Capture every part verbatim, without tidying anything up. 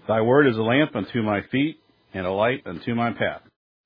Thy word is a lamp unto my feet and a light unto my path.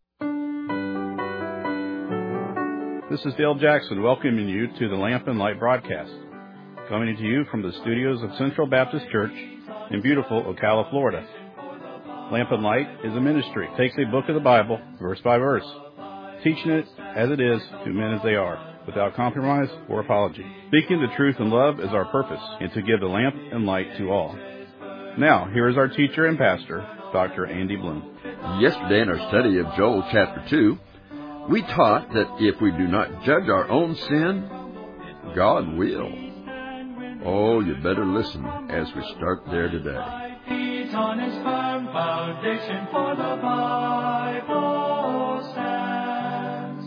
This is Dale Jackson welcoming you to the Lamp and Light broadcast, coming to you from the studios of Central Baptist Church in beautiful Ocala, Florida. Lamp and Light is a ministry. It takes a book of the Bible, verse by verse, teaching it as it is to men as they are, without compromise or apology. Speaking the truth in love is our purpose, and to give the lamp and light to all. Now, here is our teacher and pastor, Doctor Andy Bloom. Yesterday in our study of Joel chapter two, we taught that if we do not judge our own sin, God will. Oh, you better listen as we start there today. He's on his firm foundation, for the Bible stands.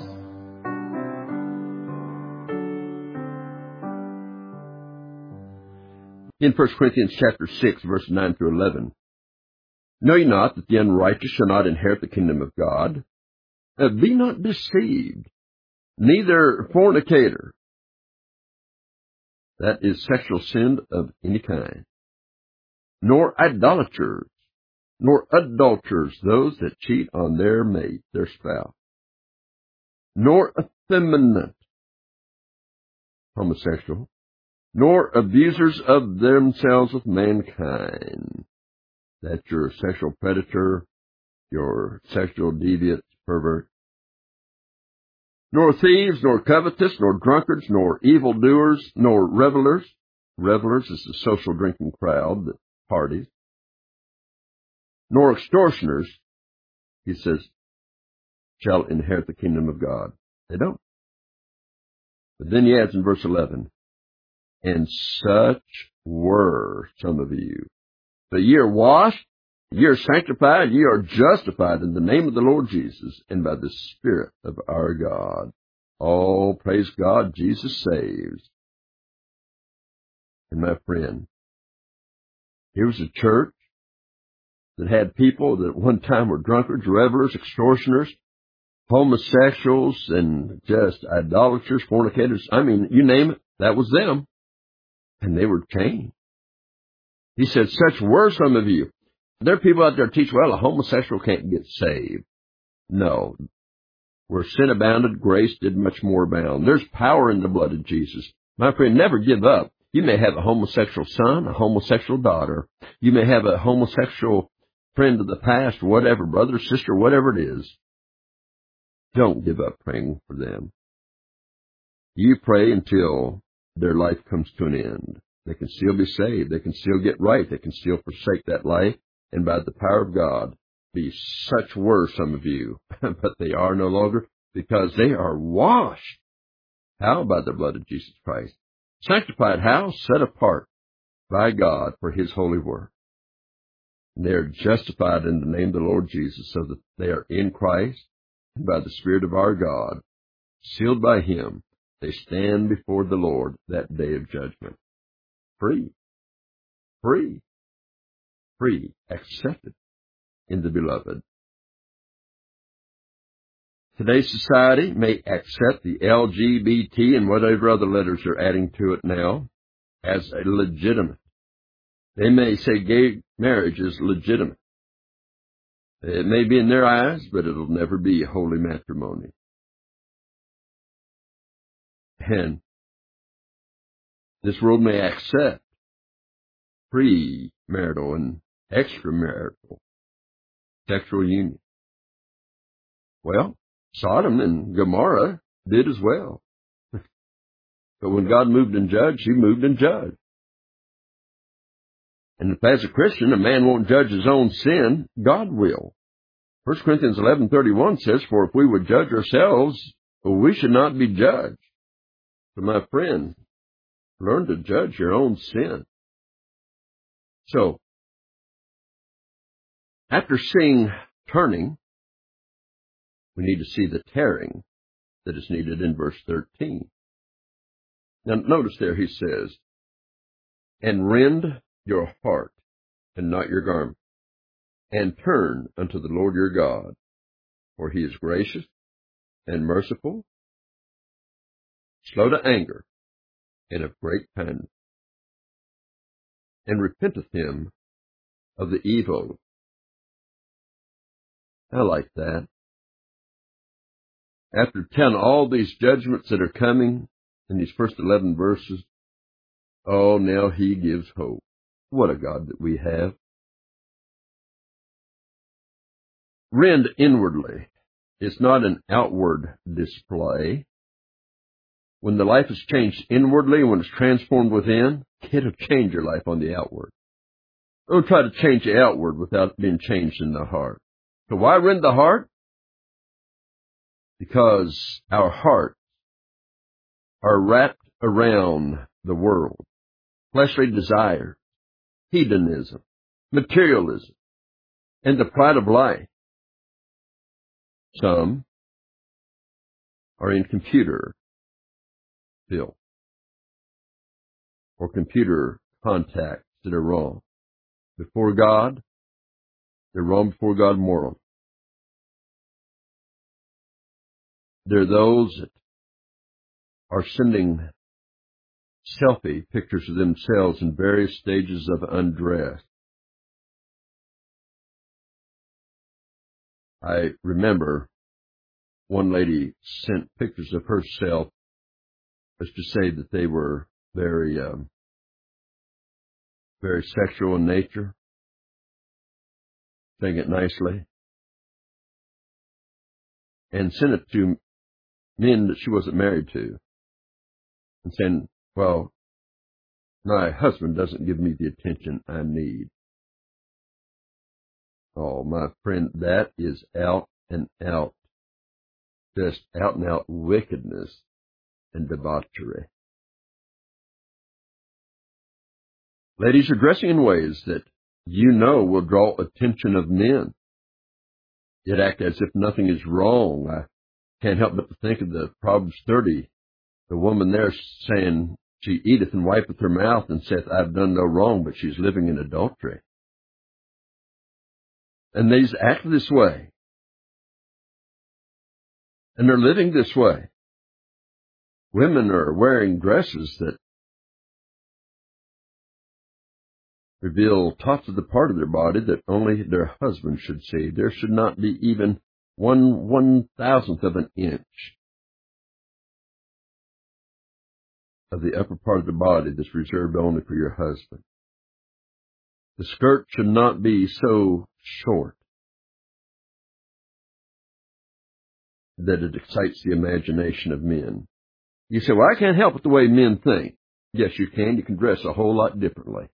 In First Corinthians chapter six, verse nine through eleven, know ye not that the unrighteous shall not inherit the kingdom of God? Uh, be not deceived, neither fornicator, that is sexual sin of any kind, nor idolaters, nor adulterers, those that cheat on their mate, their spouse, nor effeminate, homosexual, nor abusers of themselves with mankind. That's your sexual predator, your sexual deviant pervert. Nor thieves, nor covetous, nor drunkards, nor evildoers, nor revelers. Revelers is the social drinking crowd that parties. Nor extortioners, he says, shall inherit the kingdom of God. They don't. But then he adds in verse eleven, and such were some of you. But ye are washed, ye are sanctified, ye are justified in the name of the Lord Jesus and by the Spirit of our God. Oh, praise God, Jesus saves. And my friend, here was a church that had people that at one time were drunkards, revelers, extortioners, homosexuals, and just idolaters, fornicators. I mean, you name it, that was them. And they were changed. He said, such were some of you. There are people out there who teach, well, a homosexual can't get saved. No. Where sin abounded, grace did much more abound. There's power in the blood of Jesus. My friend, never give up. You may have a homosexual son, a homosexual daughter. You may have a homosexual friend of the past, whatever, brother, sister, whatever it is. Don't give up praying for them. You pray until their life comes to an end. They can still be saved. They can still get right. They can still forsake that life. And by the power of God, be such were some of you, but they are no longer, because they are washed. How? By the blood of Jesus Christ. Sanctified how? Set apart by God for His holy work. And they are justified in the name of the Lord Jesus, so that they are in Christ, and by the Spirit of our God, sealed by Him, they stand before the Lord that day of judgment. Free. Free. Free. Accepted in the Beloved. Today's society may accept the L G B T and whatever other letters are adding to it now as a legitimate. They may say gay marriage is legitimate. It may be in their eyes, but it'll never be a holy matrimony. And this world may accept pre-marital and extramarital sexual union. Well, Sodom and Gomorrah did as well. But when God moved and judged, He moved and judged. And if as a Christian a man won't judge his own sin, God will. First Corinthians eleven thirty-one says, for if we would judge ourselves, we should not be judged. So my friend, learn to judge your own sin. So, after seeing turning, we need to see the tearing that is needed in verse thirteen. Now, notice there he says, and rend your heart and not your garment, and turn unto the Lord your God, for He is gracious and merciful, slow to anger, and of great kindness, and repenteth Him of the evil. I like that. After telling all these judgments that are coming in these first eleven verses, oh, now he gives hope. What a God that we have. Rend inwardly. It's not an outward display. When the life is changed inwardly, when it's transformed within, it'll change your life on the outward. Don't try to change the outward without being changed in the heart. So why rend the heart? Because our hearts are wrapped around the world. Fleshly desire, hedonism, materialism, and the pride of life. Some are in computer filth or computer contacts that are wrong. Before God, they're wrong before God morally. There are those that are sending selfie pictures of themselves in various stages of undress. I remember one lady sent pictures of herself as to say that they were very, um, very sexual in nature, saying it nicely, and sent it to men that she wasn't married to, and saying, well, my husband doesn't give me the attention I need. Oh, my friend, that is out and out, just out and out wickedness and debauchery. Ladies are dressing in ways that you know will draw attention of men, yet act as if nothing is wrong. I can't help but to think of the Proverbs thirty, the woman there saying, she eateth and wipeth her mouth and saith, I've done no wrong, but she's living in adultery. And these act this way. And they're living this way. Women are wearing dresses that reveal tops of the part of their body that only their husband should see. There should not be even one one thousandth of an inch of the upper part of the body that's reserved only for your husband. The skirt should not be so short that it excites the imagination of men. You say, well, I can't help it the way men think. Yes, you can. You can dress a whole lot differently.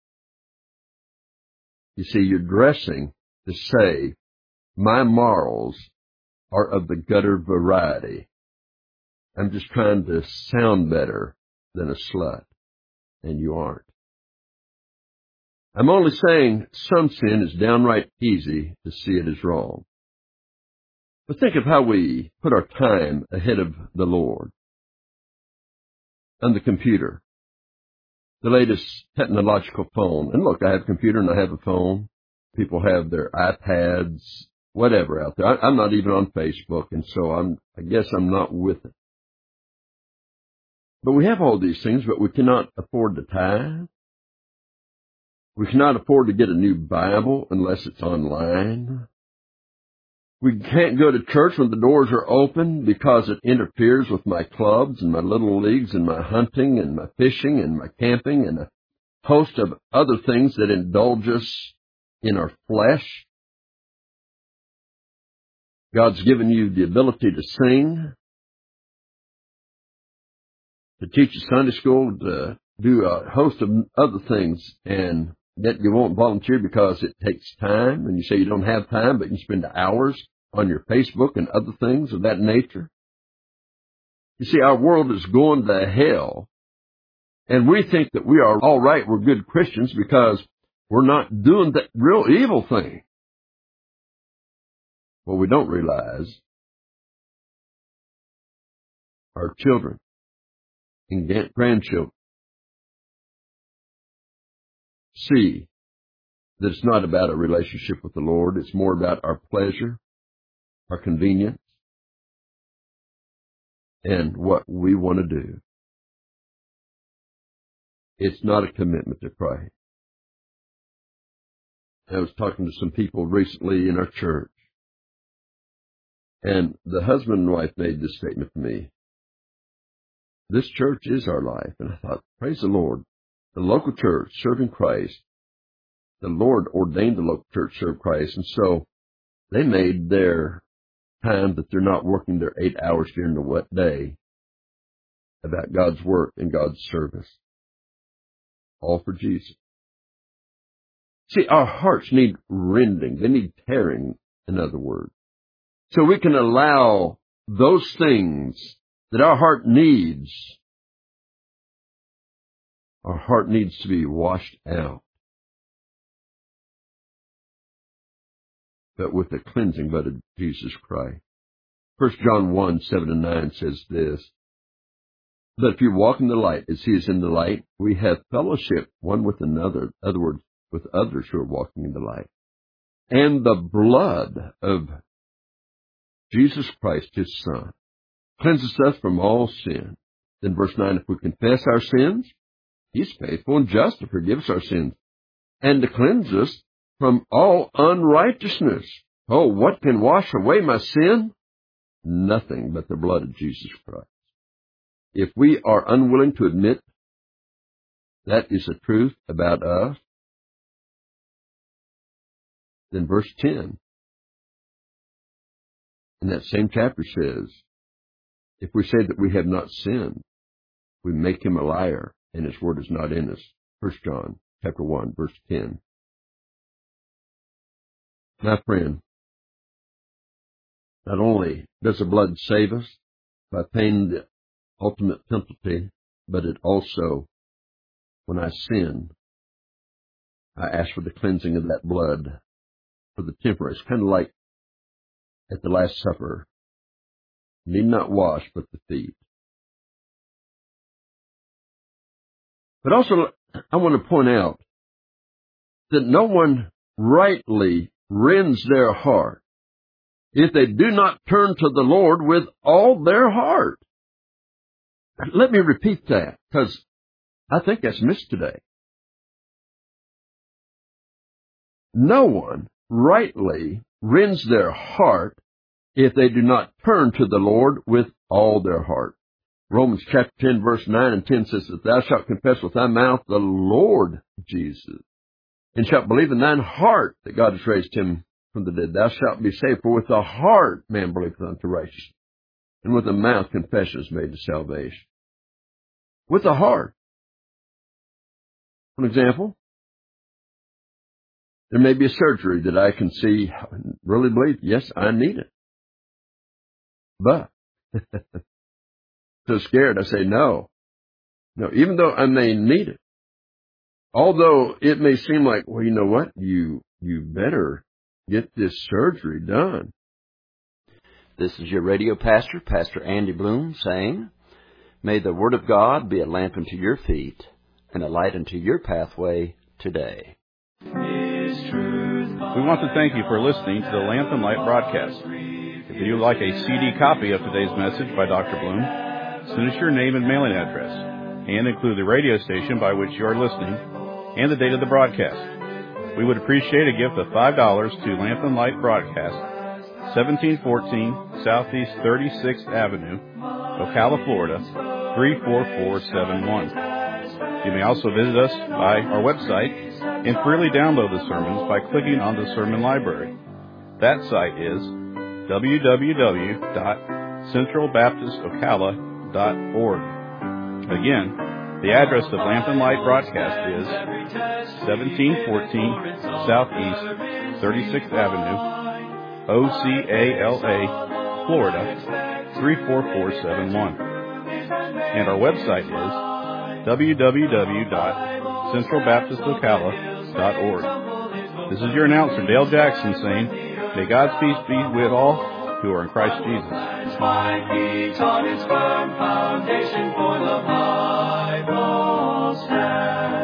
You see, you're dressing to say, my morals are of the gutter variety. I'm just trying to sound better than a slut, and you aren't. I'm only saying some sin is downright easy to see it as wrong. But think of how we put our time ahead of the Lord. On the computer, the latest technological phone. And look, I have a computer and I have a phone. People have their iPads, whatever out there. I, I'm not even on Facebook, and so I'm, I guess I'm not with it. But we have all these things, but we cannot afford the time. We cannot afford to get a new Bible unless it's online. We can't go to church when the doors are open because it interferes with my clubs and my little leagues and my hunting and my fishing and my camping and a host of other things that indulge us in our flesh. God's given you the ability to sing, to teach a Sunday school, to do a host of other things, and yet you won't volunteer because it takes time, and you say you don't have time, but you spend hours on your Facebook and other things of that nature. You see, our world is going to hell, and we think that we are all right, we're good Christians because we're not doing the real evil thing. What we don't realize, our children and grandchildren see that it's not about a relationship with the Lord. It's more about our pleasure, our convenience, and what we want to do. It's not a commitment to Christ. I was talking to some people recently in our church, and the husband and wife made this statement to me. This church is our life. And I thought, praise the Lord. The local church serving Christ, the Lord ordained the local church to serve Christ, and so they made their time that they're not working their eight hours during the wet day about God's work and God's service. All for Jesus. See, our hearts need rending. They need tearing, in other words. So we can allow those things that our heart needs, our heart needs to be washed out. But with the cleansing blood of Jesus Christ. First John one, seven and nine says this, but if you walk in the light as he is in the light, we have fellowship one with another, in other words, with others who are walking in the light. And the blood of Jesus Christ, his Son, cleanses us from all sin. Then verse nine, if we confess our sins, he's faithful and just to forgive us our sins and to cleanse us from all unrighteousness. Oh, what can wash away my sin? Nothing but the blood of Jesus Christ. If we are unwilling to admit that is the truth about us, then verse ten in that same chapter says, if we say that we have not sinned, we make him a liar, and his word is not in us. First John chapter one, verse ten. My friend, not only does the blood save us by paying the ultimate penalty, but it also, when I sin, I ask for the cleansing of that blood for the temporary. It's kind of like at the Last Supper. Need not wash but the feet. But also, I want to point out that no one rightly rends their heart if they do not turn to the Lord with all their heart. Let me repeat that, because I think that's missed today. No one rightly rends their heart if they do not turn to the Lord with all their heart. Romans chapter ten, verse nine and ten says that thou shalt confess with thy mouth the Lord Jesus, and shalt believe in thine heart that God has raised him from the dead. Thou shalt be saved, for with the heart man believeth unto righteousness, and with the mouth confession is made to salvation. With the heart. For example, there may be a surgery that I can see, really believe, yes, I need it. But, so scared, I say no. No, even though I may need it. Although it may seem like, well, you know what, you, you better get this surgery done. This is your radio pastor, Pastor Andy Bloom, saying, may the Word of God be a lamp unto your feet and a light unto your pathway today. We want to thank you for listening to the Lamp and Light broadcast. If you would like a C D copy of today's message by Doctor Bloom, send us your name and mailing address, and include the radio station by which you are listening and the date of the broadcast. We would appreciate a gift of five dollars to Lamp and Light Broadcast, seventeen fourteen Southeast thirty-sixth Avenue, Ocala, Florida, three four four seven one. You may also visit us by our website and freely download the sermons by clicking on the Sermon Library. That site is w w w dot central baptist ocala dot org. Again, the address of Lamp and Light Broadcast is seventeen fourteen Southeast thirty-sixth Avenue, O C A L A, Florida, three four four seven one. And our website is w w w dot central baptist ocala dot org. This is your announcer, Dale Jackson, saying, may God's peace be with all who are in Christ Jesus. My feet on his firm foundation, for the Bible stands.